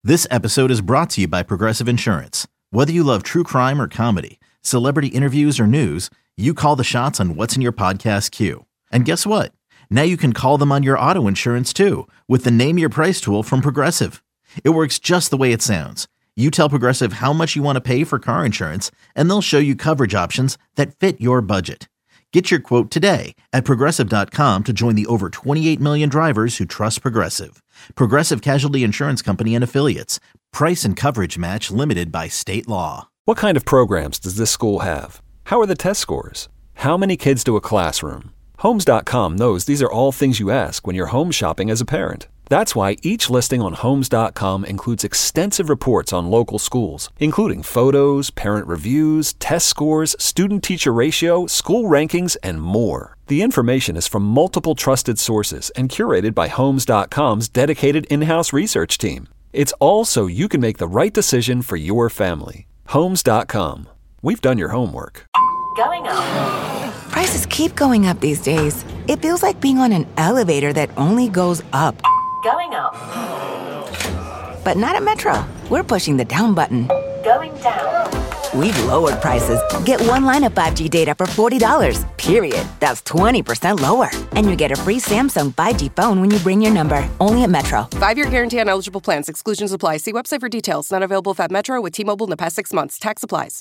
This episode is brought to you by Progressive Insurance. Whether you love true crime or comedy, celebrity interviews or news, you call the shots on what's in your podcast queue. And guess what? Now you can call them on your auto insurance too with the Name Your Price tool from Progressive. It works just the way it sounds. You tell Progressive how much you want to pay for car insurance, and they'll show you coverage options that fit your budget. Get your quote today at Progressive.com to join the over 28 million drivers who trust Progressive. Progressive Casualty Insurance Company and Affiliates. Price and coverage match limited by state law. What kind of programs does this school have? How are the test scores? How many kids to a classroom? Homes.com knows these are all things you ask when you're home shopping as a parent. That's why each listing on Homes.com includes extensive reports on local schools, including photos, parent reviews, test scores, student-teacher ratio, school rankings, and more. The information is from multiple trusted sources and curated by Homes.com's dedicated in-house research team. It's all so you can make the right decision for your family. Homes.com. We've done your homework. Going up. Prices keep going up these days. It feels like being on an elevator that only goes up. Going up. But not at Metro. We're pushing the down button. Going down. We've lowered prices. Get one line of 5G data for $40, period. That's 20% lower. And you get a free Samsung 5G phone when you bring your number. Only at Metro. 5-year guarantee on eligible plans. Exclusions apply. See website for details. Not available at Metro with T-Mobile in the past 6 months. Tax applies.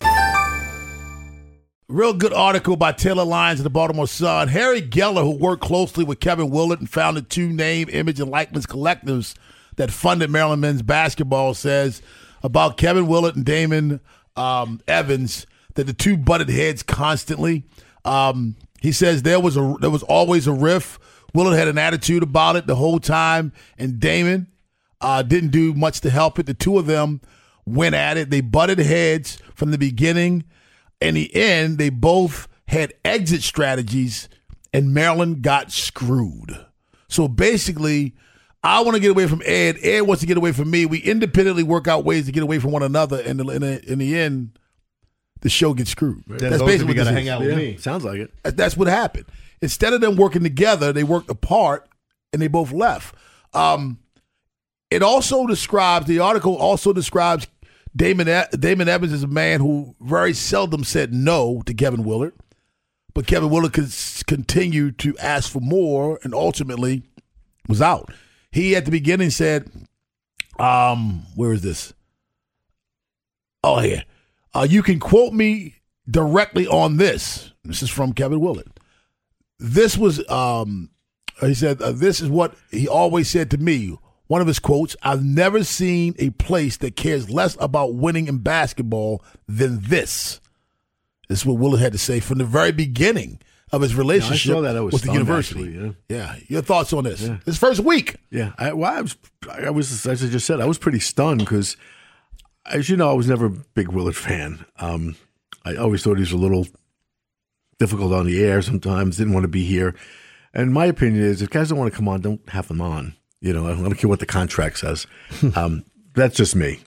Real good article by Taylor Lyons in the Baltimore Sun. Harry Geller, who worked closely with Kevin Willard and founded two name, image, and likeness collectives that funded Maryland men's basketball, says about Kevin Willard and Damon Evans that the two butted heads constantly. He says there was always a riff. Willard had an attitude about it the whole time, and Damon didn't do much to help it. The two of them went at it. They butted heads from the beginning. In the end, they both had exit strategies, and Maryland got screwed. So basically, I want to get away from Ed. Ed wants to get away from me. We independently work out ways to get away from one another, and in the end, the show gets screwed. That's basically what got to hang out with me. Sounds like it. That's what happened. Instead of them working together, they worked apart, and they both left. It also describes, the article also describes Damon Evans is a man who very seldom said no to Kevin Willard, but Kevin Willard continued to ask for more and ultimately was out. He, at the beginning, said, where is this? Oh, here. You can quote me directly on this. This is from Kevin Willard. This was, he said, this is what he always said to me. One of his quotes, I've never seen a place that cares less about winning in basketball than this. This is what Willard had to say from the very beginning of his relationship with the university. Actually, yeah. Your thoughts on this? Yeah. This first week. Yeah. I was, as I just said, I was pretty stunned because, as you know, I was never a big Willard fan. I always thought he was a little difficult on the air sometimes, didn't want to be here. And my opinion is if guys don't want to come on, don't have them on. You know, I don't care what the contract says. That's just me.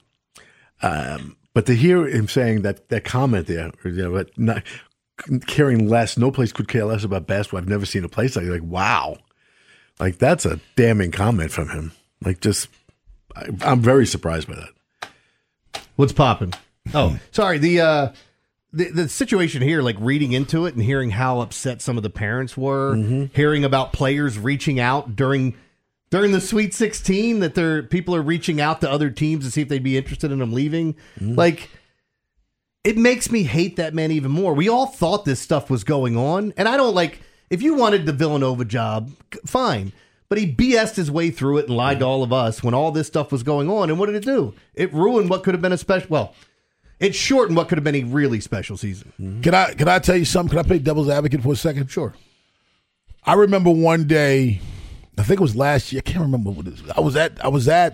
But to hear him saying that comment there, not caring less, no place could care less about basketball. I've never seen a place like wow. Like, that's a damning comment from him. Like, just, I'm very surprised by that. What's popping? Oh, sorry. The situation here, like reading into it and hearing how upset some of the parents were, hearing about players reaching out during the Sweet 16, that people are reaching out to other teams to see if they'd be interested in them leaving. Like, it makes me hate that man even more. We all thought this stuff was going on, and I don't like, if you wanted the Villanova job, fine. But he BS'd his way through it and lied to all of us when all this stuff was going on. And what did it do? It ruined what could have been a special, well, it shortened what could have been a really special season. Can I tell you something? Can I play devil's advocate for a second? Sure. I remember one day, I think it was last year. I can't remember what it was. I was at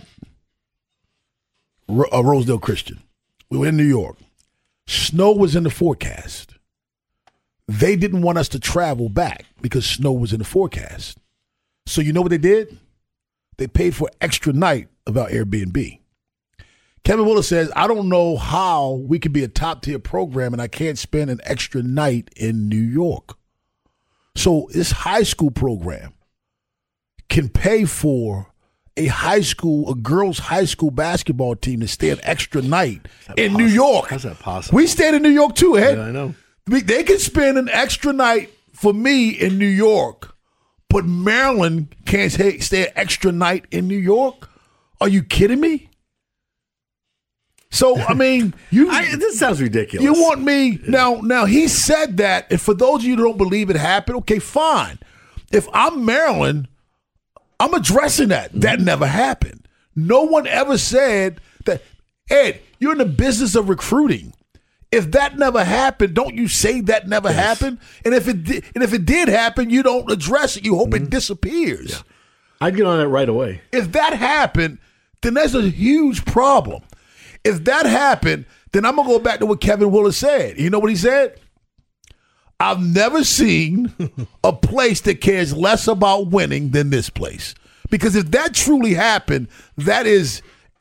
Rosedale Christian. We were in New York. Snow was in the forecast. They didn't want us to travel back because snow was in the forecast. So you know what they did? They paid for an extra night of our Airbnb. Kevin Willard says, I don't know how we could be a top-tier program and I can't spend an extra night in New York. So this high school program can pay for a girls' high school basketball team to stay an extra night in New York? How's that possible? We stayed in New York too, Ed. Yeah, I know. They can spend an extra night for me in New York, but Maryland can't stay an extra night in New York? Are you kidding me? So, I mean, this sounds ridiculous. You want me now? He said that, and for those of you who don't believe it happened, okay, fine. If I'm Maryland, I'm addressing that. That never happened. No one ever said that. Ed, you're in the business of recruiting. If that never happened, don't you say that never happened? And if it did happen, you don't address it. You hope it disappears. Yeah. I'd get on that right away. If that happened, then there's a huge problem. If that happened, then I'm going to go back to what Kevin Willis said. You know what he said? I've never seen a place that cares less about winning than this place. Because if that truly happened, that is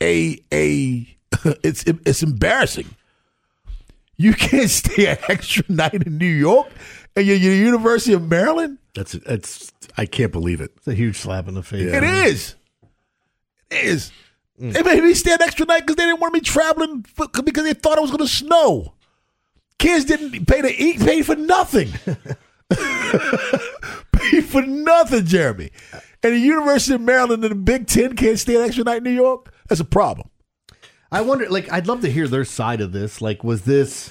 it's embarrassing. You can't stay an extra night in New York and you're University of Maryland? I can't believe it. It's a huge slap in the face. Yeah. It is. They made me stay an extra night because they didn't want me traveling because they thought it was going to snow. Kids didn't pay to eat, paid for nothing. Paid for nothing, Jeremy. And the University of Maryland and the Big Ten can't stay an extra night in New York? That's a problem. I wonder, I'd love to hear their side of this. Was this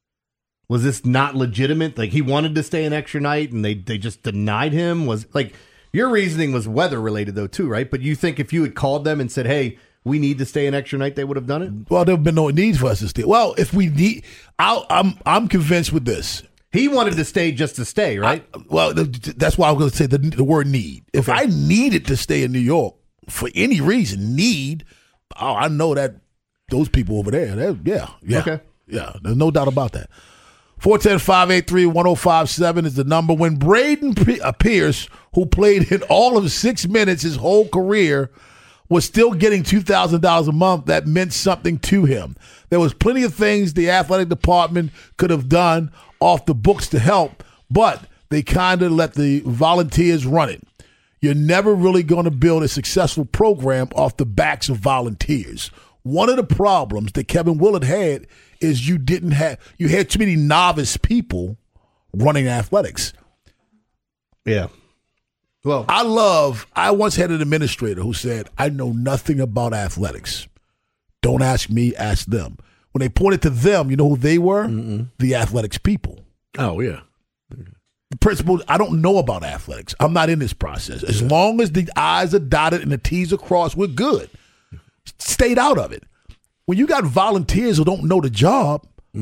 not legitimate? He wanted to stay an extra night and they just denied him? Your reasoning was weather related though too, right? But you think if you had called them and said, hey, we need to stay an extra night, they would have done it? Well, there would have been no need for us to stay. Well, if we need, I'm convinced with this. He wanted to stay just to stay, right? That's why I was going to say the word need. If I needed to stay in New York for any reason, I know that those people over there, yeah. Okay. Yeah, there's no doubt about that. 410-583-1057 is the number. When Braden Pierce, who played in all of 6 minutes his whole career, was still getting $2,000 a month, that meant something to him. There was plenty of things the athletic department could have done off the books to help, but they kind of let the volunteers run it. You're never really going to build a successful program off the backs of volunteers. One of the problems that Kevin Willard had is you had too many novice people running athletics. Yeah. Well, I once had an administrator who said, I know nothing about athletics. Don't ask me, ask them. When they pointed to them, you know who they were? The athletics people. Oh, yeah. The principal, I don't know about athletics. I'm not in this process. As long as the I's are dotted and the T's are crossed, we're good. Stayed out of it. When you got volunteers who don't know the job,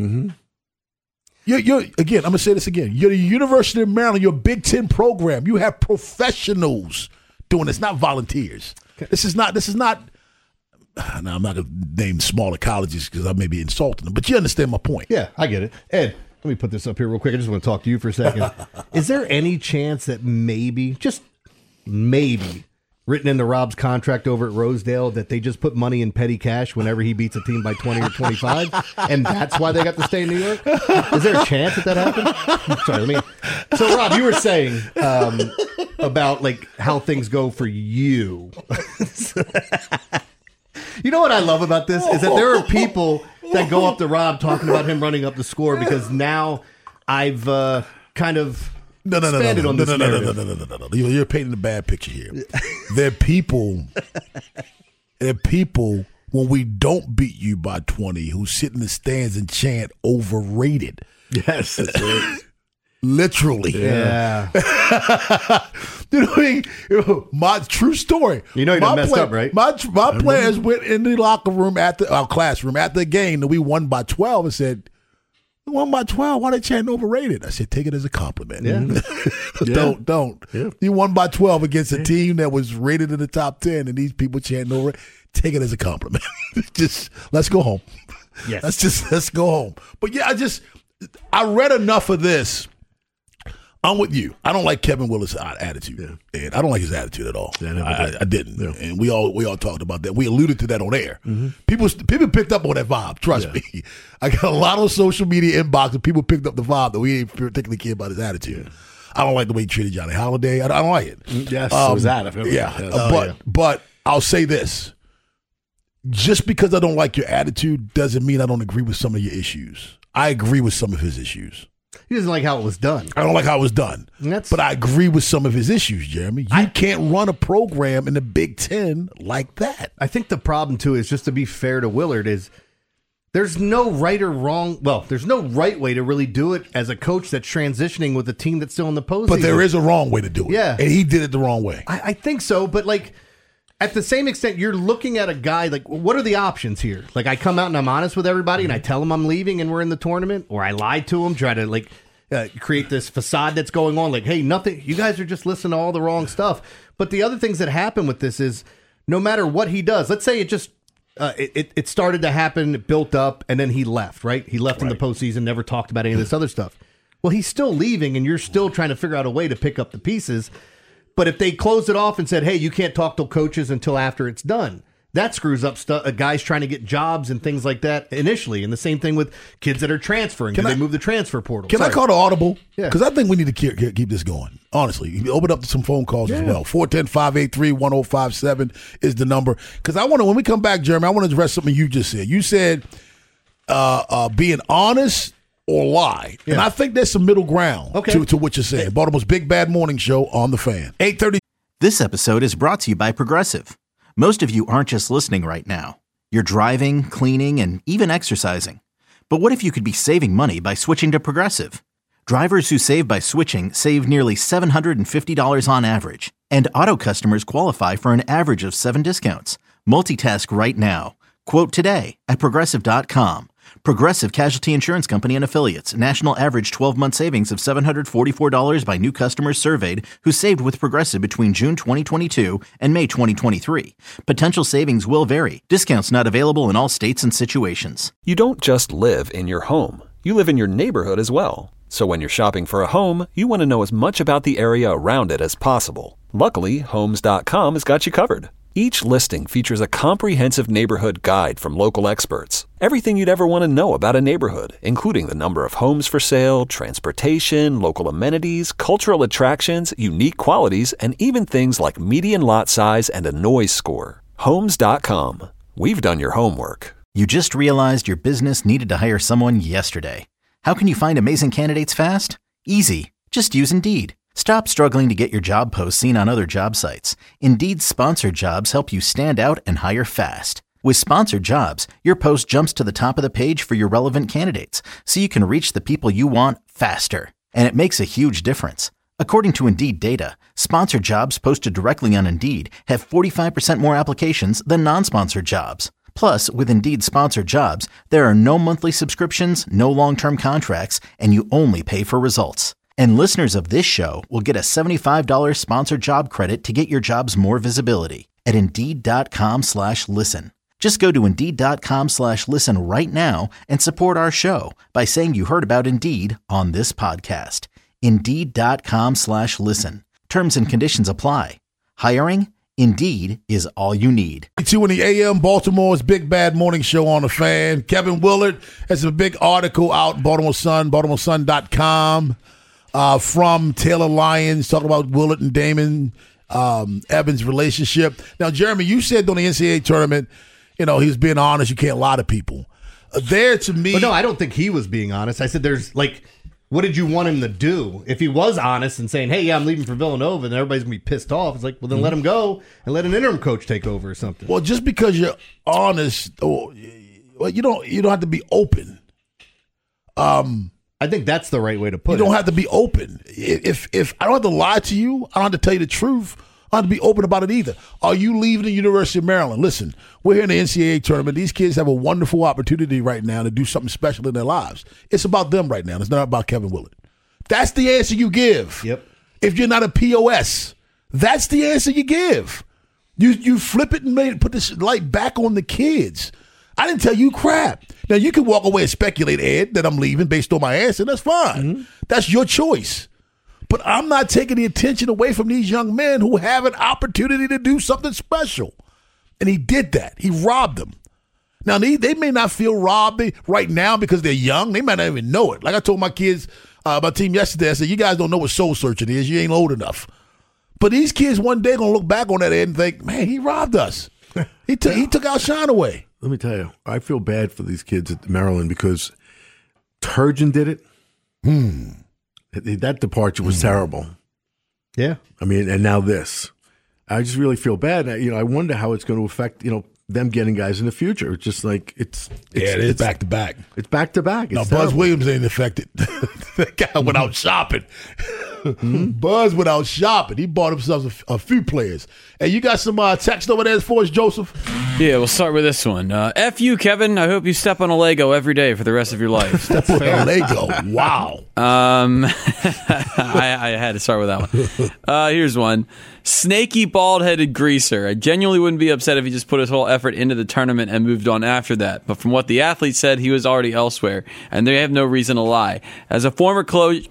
you're again, I'm going to say this again. You're the University of Maryland, you're a Big Ten program. You have professionals doing this, not volunteers. Okay. This is not, now I'm not going to name smaller colleges because I may be insulting them, but you understand my point. Yeah, I get it. Ed, let me put this up here real quick. I just want to talk to you for a second. Is there any chance that maybe, just maybe, written into Rob's contract over at Rosedale that they just put money in petty cash whenever he beats a team by 20 or 25, and that's why they got to stay in New York? Is there a chance that happened? Sorry, So, Rob, you were saying about how things go for you. You know what I love about this is that there are people that go up to Rob talking about him running up the score because now I've kind of expanded on this narrative. No. You're painting a bad picture here. There are people when we don't beat you by 20 who sit in the stands and chant overrated. Yes, that's right. Literally. Yeah. You know what I mean? My true story. You know you done messed up, right? My players went in the locker room our classroom after the game and we won by 12 and said, we won by 12. Why they chanting overrated? I said, take it as a compliment. Yeah. Don't. Yeah. You won by 12 against a team that was rated in the top 10 and these people chanting overrated. Take it as a compliment. Just let's go home. Yes. Let's go home. But yeah, I read enough of this. I'm with you. I don't like Kevin Willis' attitude. Yeah. And I don't like his attitude at all. Yeah, I didn't. Yeah. And we all talked about that. We alluded to that on air. Mm-hmm. People picked up on that vibe. Trust me. I got a lot of social media inbox and people picked up the vibe that we ain't particularly care about his attitude. Yeah. I don't like the way he treated Johnny Holiday. I don't like it. Yes, so was that. Yeah. But I'll say this. Just because I don't like your attitude doesn't mean I don't agree with some of your issues. I agree with some of his issues. He doesn't like how it was done. I don't like how it was done. But I agree with some of his issues, Jeremy. You can't run a program in the Big Ten like that. I think the problem, too, is just to be fair to Willard, is there's no right or wrong. Well, there's no right way to really do it as a coach that's transitioning with a team that's still in the postseason. But there is a wrong way to do it. Yeah. And he did it the wrong way. I think so. But, like, at the same extent, you're looking at a guy, like, what are the options here? Like, I come out and I'm honest with everybody and I tell them I'm leaving and we're in the tournament, or I lie to them, try to, like, create this facade that's going on. Like, hey, nothing, you guys are just listening to all the wrong stuff. But the other things that happen with this is no matter what he does, let's say it just, it started to happen, it built up, and then he left, right? He left in the postseason, never talked about any of this other stuff. Well, he's still leaving and you're still trying to figure out a way to pick up the pieces. But if they closed it off and said, hey, you can't talk to coaches until after it's done, that screws up guys trying to get jobs and things like that initially. And the same thing with kids that are transferring. They move the transfer portal? Can I call the audible? Yeah. Because I think we need to keep this going. Honestly, you open up to some phone calls as well. 410-583-1057 is the number. Because when we come back, Jeremy, I want to address something you just said. You said being honest or lie. Yeah. And I think there's some middle ground to what you're saying. Baltimore's Big Bad Morning Show on The Fan. 8:30. This episode is brought to you by Progressive. Most of you aren't just listening right now. You're driving, cleaning, and even exercising. But what if you could be saving money by switching to Progressive? Drivers who save by switching save nearly $750 on average. And auto customers qualify for an average of 7 discounts. Multitask right now. Quote today at Progressive.com. Progressive Casualty Insurance Company and Affiliates. National average 12-month savings of $744 by new customers surveyed who saved with Progressive between June 2022 and May 2023. Potential savings will vary. Discounts not available in all states and situations. You don't just live in your home. You live in your neighborhood as well. So when you're shopping for a home, you want to know as much about the area around it as possible. Luckily, Homes.com has got you covered. Each listing features a comprehensive neighborhood guide from local experts. Everything you'd ever want to know about a neighborhood, including the number of homes for sale, transportation, local amenities, cultural attractions, unique qualities, and even things like median lot size and a noise score. Homes.com. We've done your homework. You just realized your business needed to hire someone yesterday. How can you find amazing candidates fast? Easy. Just use Indeed. Stop struggling to get your job posts seen on other job sites. Indeed's sponsored jobs help you stand out and hire fast. With sponsored jobs, your post jumps to the top of the page for your relevant candidates, so you can reach the people you want faster. And it makes a huge difference. According to Indeed data, sponsored jobs posted directly on Indeed have 45% more applications than non-sponsored jobs. Plus, with Indeed sponsored jobs, there are no monthly subscriptions, no long-term contracts, and you only pay for results. And listeners of this show will get a $75 sponsored job credit to get your jobs more visibility at Indeed.com/listen. Just go to Indeed.com/listen right now and support our show by saying you heard about Indeed on this podcast. Indeed.com/listen. Terms and conditions apply. Hiring? Indeed is all you need. 2 in the AM, Baltimore's Big Bad Morning Show on The Fan. Kevin Willard has a big article out, Baltimore Sun, BaltimoreSun.com. From Taylor Lyons, talking about Willard and Damon Evans' relationship. Now, Jeremy, you said during the NCAA tournament, he was being honest. You can't lie to people. There, to me... But no, I don't think he was being honest. I said there's, what did you want him to do? If he was honest and saying, hey, yeah, I'm leaving for Villanova, and everybody's going to be pissed off, it's like, well, then let him go and let an interim coach take over or something. Well, just because you're honest, you don't have to be open. I think that's the right way to put it. You don't have to be open. If I don't have to lie to you, I don't have to tell you the truth. I don't have to be open about it either. Are you leaving the University of Maryland? Listen, we're here in the NCAA tournament. These kids have a wonderful opportunity right now to do something special in their lives. It's about them right now. It's not about Kevin Willard. That's the answer you give. Yep. If you're not a POS, that's the answer you give. You flip it and put this light back on the kids. I didn't tell you crap. Now, you can walk away and speculate, Ed, that I'm leaving based on my answer. That's fine. Mm-hmm. That's your choice. But I'm not taking the attention away from these young men who have an opportunity to do something special. And he did that. He robbed them. Now, they may not feel robbed right now because they're young. They might not even know it. Like I told my kids, my team yesterday, I said, you guys don't know what soul searching is. You ain't old enough. But these kids one day going to look back on that and think, man, he robbed us. He took our shine away. Let me tell you, I feel bad for these kids at Maryland because Turgeon did it. That departure was terrible. Yeah. I mean, and now this. I just really feel bad. I wonder how it's going to affect, them getting guys in the future. It's just like it's back to back. It's back to back. No, Buzz Williams ain't affected. That guy went out shopping. Buzz went out shopping. He bought himself a few players. Hey, you got some text over there for us, Joseph? Yeah, we'll start with this one. F you, Kevin. I hope you step on a Lego every day for the rest of your life. Step on a Lego. Wow. I had to start with that one. Here's one. Snaky, bald-headed greaser. I genuinely wouldn't be upset if he just put his whole effort into the tournament and moved on after that. But from what the athlete said, he was already elsewhere, and they have no reason to lie. As a former coach,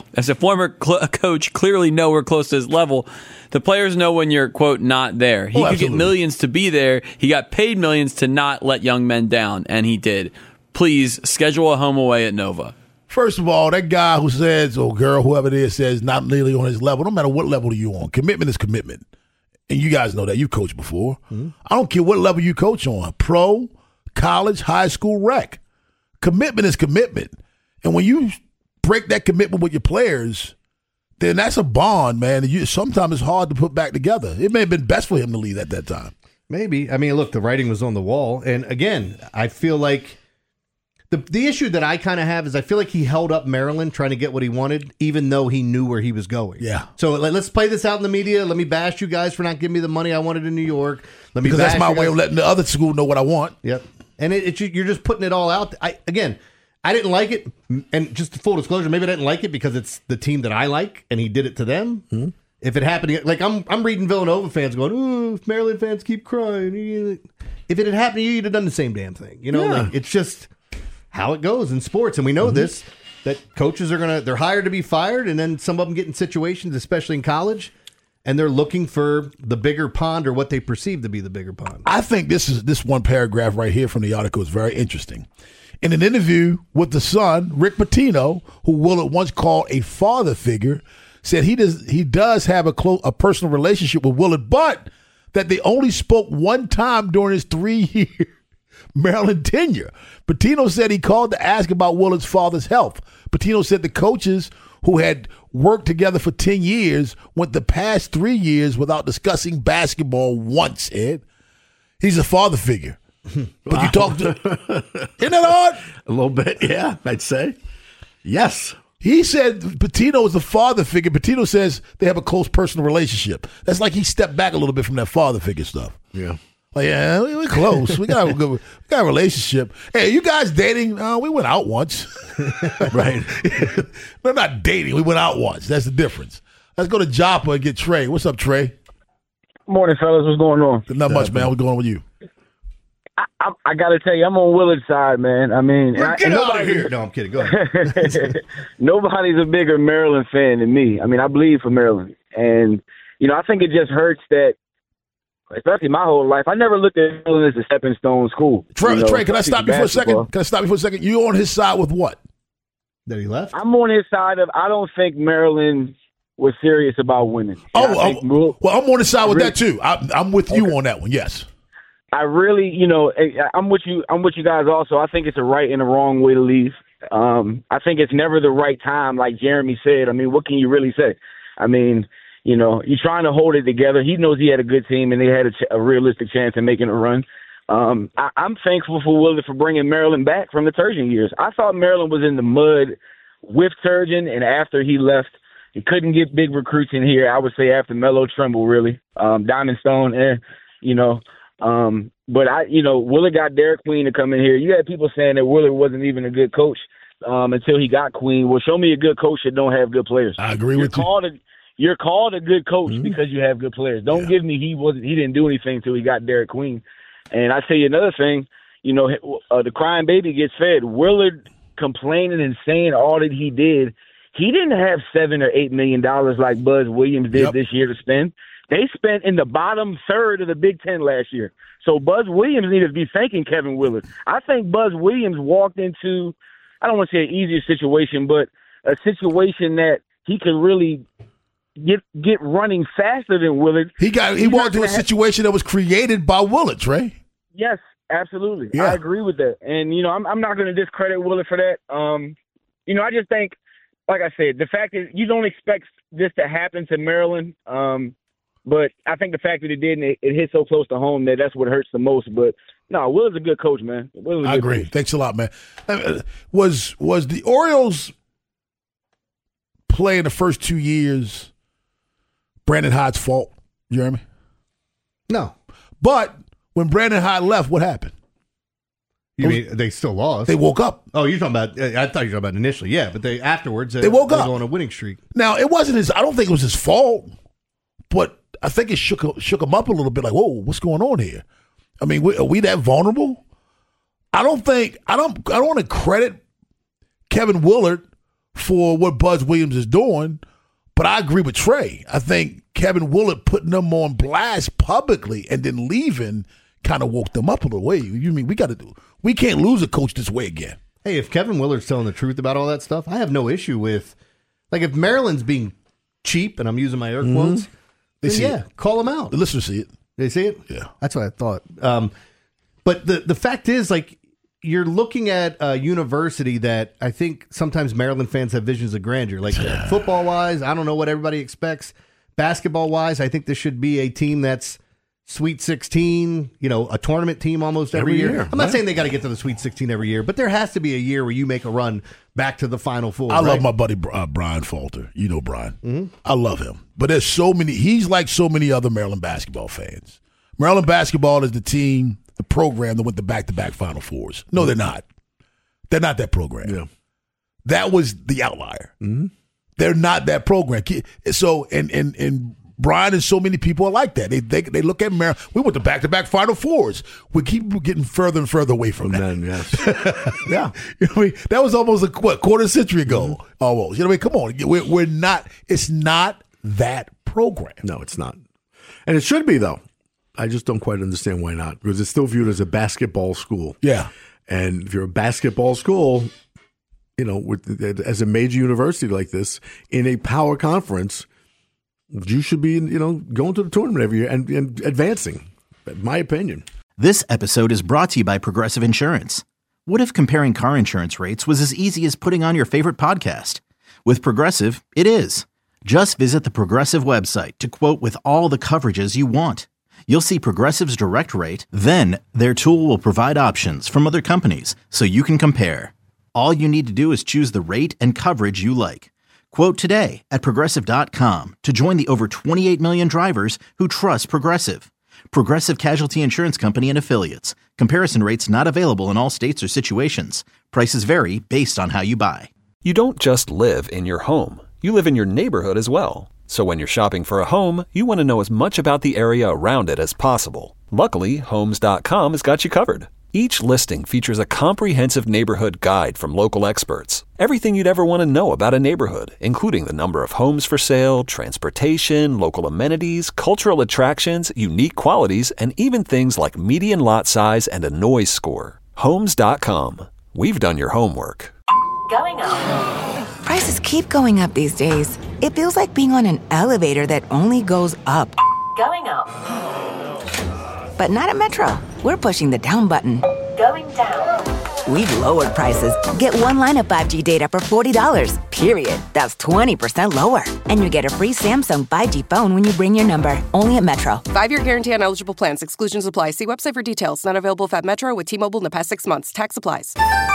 clearly nowhere close to his level, the players know when you're, quote, not there. He could get millions to be there. He got paid millions to not let young men down, and he did. Please, schedule a home away at Nova. First of all, that guy who says, or girl, whoever it is, says not nearly on his level, no matter what level you're on, commitment is commitment. And you guys know that. You've coached before. Mm-hmm. I don't care what level you coach on, pro, college, high school, rec. Commitment is commitment. And when you break that commitment with your players, then that's a bond, man. And sometimes it's hard to put back together. It may have been best for him to leave at that time. Maybe. I mean, look, the writing was on the wall. And again, I feel like the issue that I kind of have is I feel like he held up Maryland trying to get what he wanted, even though he knew where he was going. Yeah. So let's play this out in the media. Let me bash you guys for not giving me the money I wanted in New York. Because that's my way of letting the other school know what I want. Yep. And you're just putting it all out. I didn't like it. And just full disclosure, maybe I didn't like it because it's the team that I like, and he did it to them. Mm-hmm. If it happened, like I'm reading Villanova fans going, "Ooh, if Maryland fans keep crying." If it had happened to you, you'd have done the same damn thing. Like, it's just how it goes in sports, and we know this, that coaches they're hired to be fired, and then some of them get in situations, especially in college, and they're looking for the bigger pond or what they perceive to be the bigger pond. I think this one paragraph right here from the article is very interesting. In an interview with The Sun, Rick Pitino, who Willard once called a father figure, said he does have a personal relationship with Willard, but that they only spoke one time during his 3-year Maryland tenure. Pitino said he called to ask about Willard's father's health. Pitino said the coaches who had worked together for 10 years went the past 3 years without discussing basketball once, Ed. He's a father figure. But you talk to... Isn't that odd? A little bit, yeah, I'd say. Yes. He said Pitino is the father figure. Pitino says they have a close personal relationship. That's like he stepped back a little bit from that father figure stuff. Yeah. Like, yeah, we're close. We got a relationship. Hey, you guys dating? We went out once. Right. We're not dating. We went out once. That's the difference. Let's go to Joppa and get Trey. What's up, Trey? Morning, fellas. What's going on? Not much, man. What's going on with you? I got to tell you, I'm on Willard's side, man. I mean, get out of here. No, I'm kidding. Go ahead. Nobody's a bigger Maryland fan than me. I mean, I bleed for Maryland. And, I think it just hurts that, especially my whole life, I never looked at Maryland as a stepping stone school. Trey, can I stop you for a second? You on his side with what? That he left? I'm on his side of, I don't think Maryland was serious about winning. Well, I'm on his side with that too. I'm with you on that one, yes. I really, I'm with you guys also. I think it's a right and a wrong way to leave. I think it's never the right time, like Jeremy said. I mean, what can you really say? I mean, you're trying to hold it together. He knows he had a good team, and they had a realistic chance of making a run. I'm thankful for Willard for bringing Maryland back from the Turgeon years. I thought Maryland was in the mud with Turgeon, and after he left, he couldn't get big recruits in here. I would say after Melo Trimble, really. Diamond Stone, but Willard got Derek Queen to come in here. You had people saying that Willard wasn't even a good coach until he got Queen. Well, show me a good coach that don't have good players. I agree with you. You're called a good coach because you have good players. Don't give me he didn't do anything until he got Derek Queen. And I tell you another thing, the crying baby gets fed. Willard complaining and saying all that he did. He didn't have $7 or $8 million like Buzz Williams did this year to spend. They spent in the bottom third of the Big Ten last year. So Buzz Williams needed to be thanking Kevin Willard. I think Buzz Williams walked into, I don't want to say an easier situation, but a situation that he could really, get running faster than Willard. He walked into a situation that was created by Willard, Trey. Yes, absolutely. Yeah. I agree with that. And, I'm not going to discredit Willard for that. I just think, like I said, the fact is you don't expect this to happen to Maryland. But I think the fact that it did, and it hit so close to home, that's what hurts the most. But, no, Willard's a good coach, man. I agree. Coach. Thanks a lot, man. Was the Orioles play in the first 2 years Brandon Hyde's fault, Jeremy? No. But when Brandon Hyde left, what happened? You mean they still lost? They woke up. Oh, you're talking about? I thought you were talking about initially. Yeah, but afterwards they woke up. They go on a winning streak. Now it wasn't his. I don't think it was his fault, but I think it shook him up a little bit. Like, whoa, what's going on here? I mean, are we that vulnerable? I don't want to credit Kevin Willard for what Buzz Williams is doing, but I agree with Trey. I think Kevin Willard putting them on blast publicly and then leaving kind of woke them up a little. Wait, you mean we can't lose a coach this way again? Hey, if Kevin Willard's telling the truth about all that stuff, I have no issue with, like, if Maryland's being cheap, and I'm using my air quotes, call them out. The listeners see it. They see it? Yeah. That's what I thought. But the fact is, like, you're looking at a university that I think sometimes Maryland fans have visions of grandeur. Like, football-wise, I don't know what everybody expects. Basketball-wise, I think this should be a team that's Sweet 16, a tournament team almost every year. I'm not saying they got to get to the Sweet 16 every year, but there has to be a year where you make a run back to the Final Four. I love my buddy Brian Falter. You know Brian. Mm-hmm. I love him. But there's so many. He's like so many other Maryland basketball fans. Maryland basketball is the team, the program that went to back-to-back Final Fours. No, they're not. They're not that program. Yeah. That was the outlier. Mm-hmm. They're not that program. So, and Brian and so many people are like that. They look at Maryland. We went to back-to-back Final Fours. We keep getting further and further away from that. Then, yes. Yeah. That was almost a quarter century ago. Mm-hmm. Almost. Come on. We're not. It's not that program. No, it's not. And it should be, though. I just don't quite understand why not. Because it's still viewed as a basketball school. Yeah. And if you're a basketball school, as a major university like this, in a power conference, you should be, going to the tournament every year and advancing, in my opinion. This episode is brought to you by Progressive Insurance. What if comparing car insurance rates was as easy as putting on your favorite podcast? With Progressive, it is. Just visit the Progressive website to quote with all the coverages you want. You'll see Progressive's direct rate, then their tool will provide options from other companies so you can compare. All you need to do is choose the rate and coverage you like. Quote today at Progressive.com to join the over 28 million drivers who trust Progressive. Progressive Casualty Insurance Company and Affiliates. Comparison rates not available in all states or situations. Prices vary based on how you buy. You don't just live in your home. You live in your neighborhood as well. So when you're shopping for a home, you want to know as much about the area around it as possible. Luckily, Homes.com has got you covered. Each listing features a comprehensive neighborhood guide from local experts. Everything you'd ever want to know about a neighborhood, including the number of homes for sale, transportation, local amenities, cultural attractions, unique qualities, and even things like median lot size and a noise score. Homes.com. We've done your homework. Going up. Prices keep going up these days. It feels like being on an elevator that only goes up. Going up. But not at Metro. We're pushing the down button. Going down. We've lowered prices. Get one line of 5G data for $40, period. That's 20% lower. And you get a free Samsung 5G phone when you bring your number. Only at Metro. 5-year guarantee on eligible plans. Exclusions apply. See website for details. Not available if at Metro with T-Mobile in the past 6 months. Tax applies.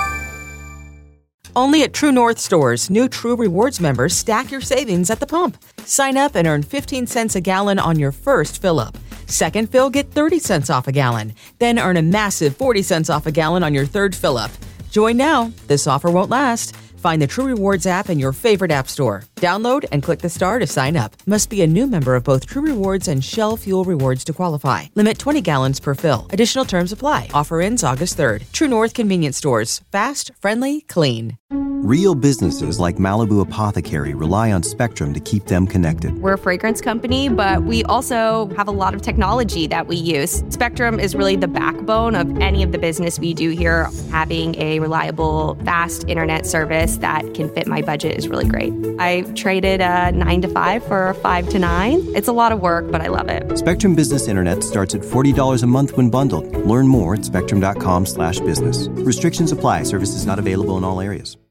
Only at True North stores, new True Rewards members stack your savings at the pump. Sign up and earn 15 cents a gallon on your first fill-up. Second fill, get 30 cents off a gallon. Then earn a massive 40 cents off a gallon on your third fill-up. Join now. This offer won't last. Find the True Rewards app in your favorite app store. Download and click the star to sign up. Must be a new member of both True Rewards and Shell Fuel Rewards to qualify. Limit 20 gallons per fill. Additional terms apply. Offer ends August 3rd. True North Convenience Stores. Fast, friendly, clean. Real businesses like Malibu Apothecary rely on Spectrum to keep them connected. We're a fragrance company, but we also have a lot of technology that we use. Spectrum is really the backbone of any of the business we do here. Having a reliable, fast internet service that can fit my budget is really great. I traded a 9 to 5 for a 5 to 9. It's a lot of work, but I love it. Spectrum Business Internet starts at $40 a month when bundled. Learn more at spectrum.com/business. Restrictions apply. Services not available in all areas.